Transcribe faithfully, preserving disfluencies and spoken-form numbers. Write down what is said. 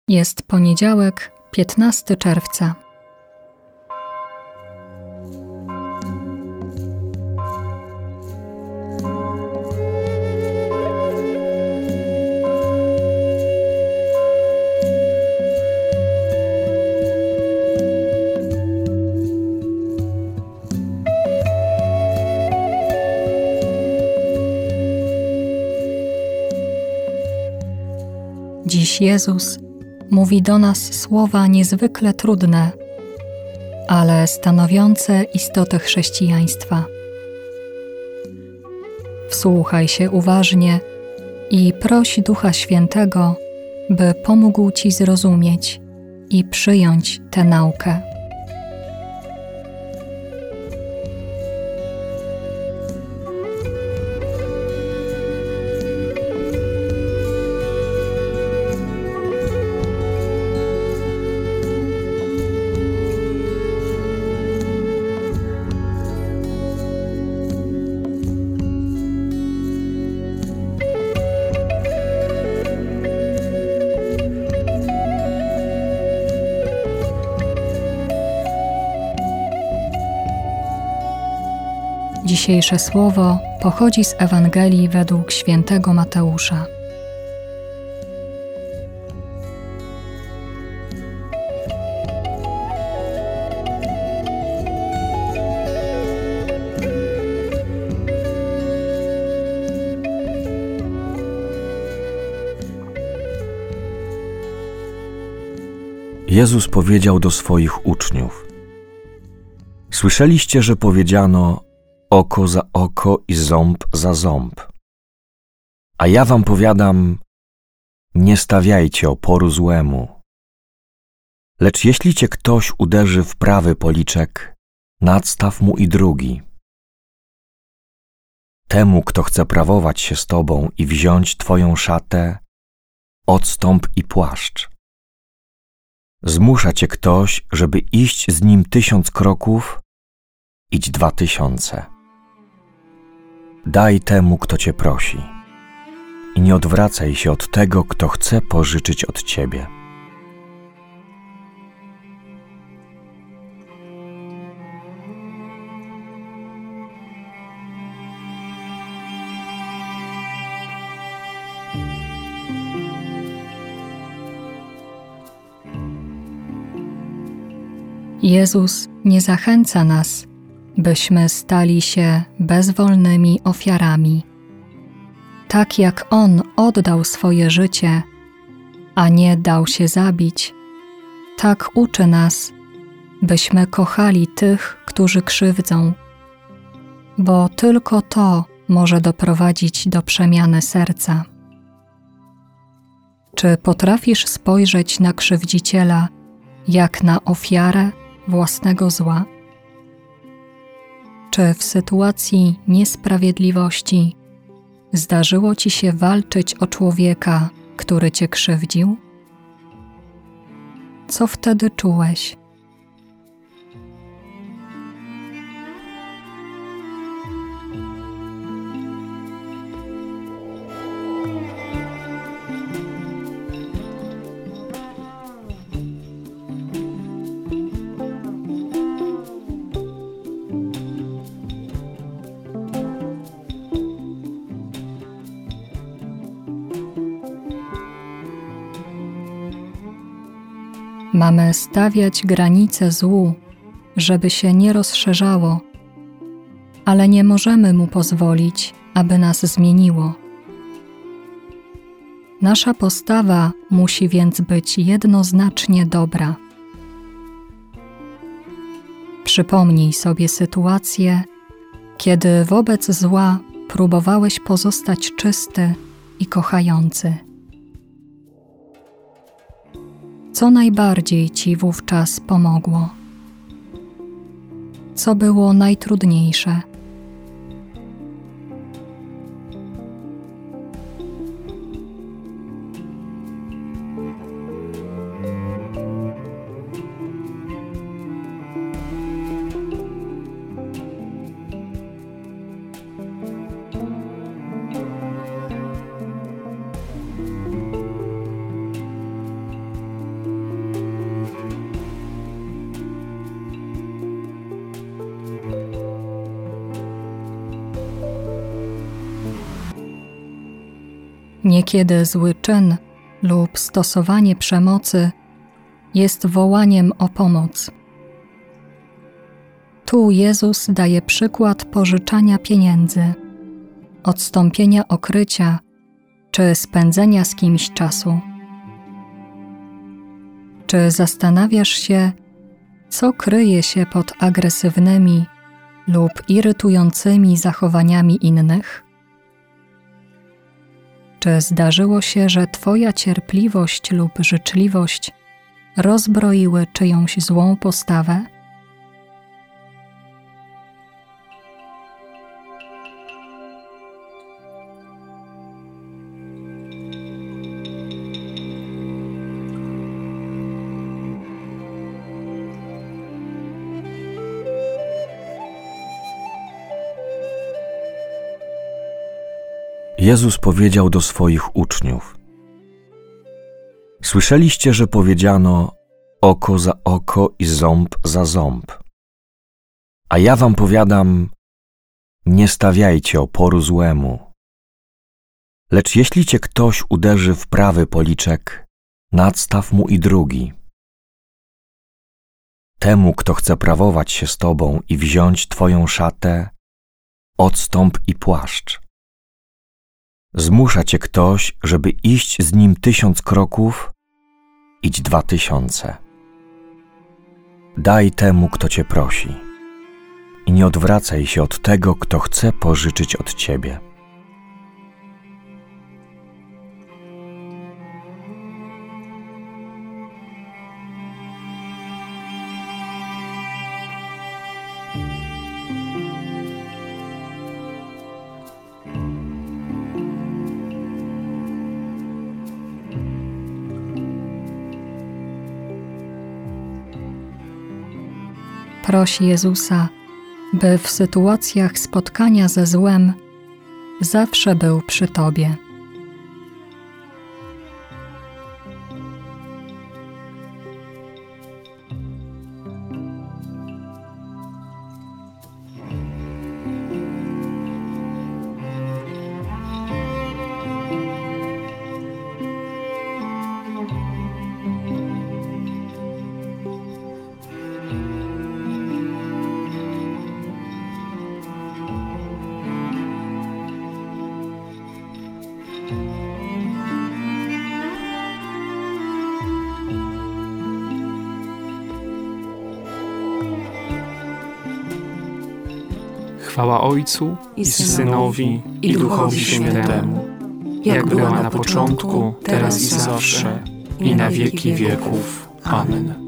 Jest poniedziałek, piętnastego czerwca. Dziś Jezus mówi do nas słowa niezwykle trudne, ale stanowiące istotę chrześcijaństwa. Wsłuchaj się uważnie i proś Ducha Świętego, by pomógł Ci zrozumieć i przyjąć tę naukę. Dzisiejsze słowo pochodzi z Ewangelii według świętego Mateusza. Jezus powiedział do swoich uczniów: Słyszeliście, że powiedziano oko za oko i ząb za ząb. A ja wam powiadam, nie stawiajcie oporu złemu. Lecz jeśli cię ktoś uderzy w prawy policzek, nadstaw mu i drugi. Temu, kto chce prawować się z tobą i wziąć twoją szatę, odstąp i płaszcz. Zmusza cię ktoś, żeby iść z nim tysiąc kroków, idź dwa tysiące. Daj temu, kto cię prosi, i nie odwracaj się od tego, kto chce pożyczyć od ciebie. Jezus nie zachęca nas, byśmy stali się bezwolnymi ofiarami. Tak jak On oddał swoje życie, a nie dał się zabić, tak uczy nas, byśmy kochali tych, którzy krzywdzą, bo tylko to może doprowadzić do przemiany serca. Czy potrafisz spojrzeć na krzywdziciela jak na ofiarę własnego zła? Czy w sytuacji niesprawiedliwości zdarzyło ci się walczyć o człowieka, który cię krzywdził? Co wtedy czułeś? Mamy stawiać granice złu, żeby się nie rozszerzało, ale nie możemy mu pozwolić, aby nas zmieniło. Nasza postawa musi więc być jednoznacznie dobra. Przypomnij sobie sytuację, kiedy wobec zła próbowałeś pozostać czysty i kochający. Co najbardziej ci wówczas pomogło? Co było najtrudniejsze? Niekiedy zły czyn lub stosowanie przemocy jest wołaniem o pomoc. Tu Jezus daje przykład pożyczania pieniędzy, odstąpienia okrycia czy spędzenia z kimś czasu. Czy zastanawiasz się, co kryje się pod agresywnymi lub irytującymi zachowaniami innych? Czy zdarzyło się, że Twoja cierpliwość lub życzliwość rozbroiły czyjąś złą postawę? Jezus powiedział do swoich uczniów: Słyszeliście, że powiedziano oko za oko i ząb za ząb. A ja wam powiadam, nie stawiajcie oporu złemu. Lecz jeśli cię ktoś uderzy w prawy policzek, nadstaw mu i drugi. Temu, kto chce prawować się z tobą i wziąć twoją szatę, odstąp i płaszcz. Zmusza cię ktoś, żeby iść z nim tysiąc kroków, idź dwa tysiące. Daj temu, kto cię prosi, i nie odwracaj się od tego, kto chce pożyczyć od ciebie. Proś Jezusa, by w sytuacjach spotkania ze złem zawsze był przy Tobie. Chwała Ojcu i Synowi, i Duchowi Świętemu, jak była na początku, teraz i zawsze, i na wieki wieków. Amen.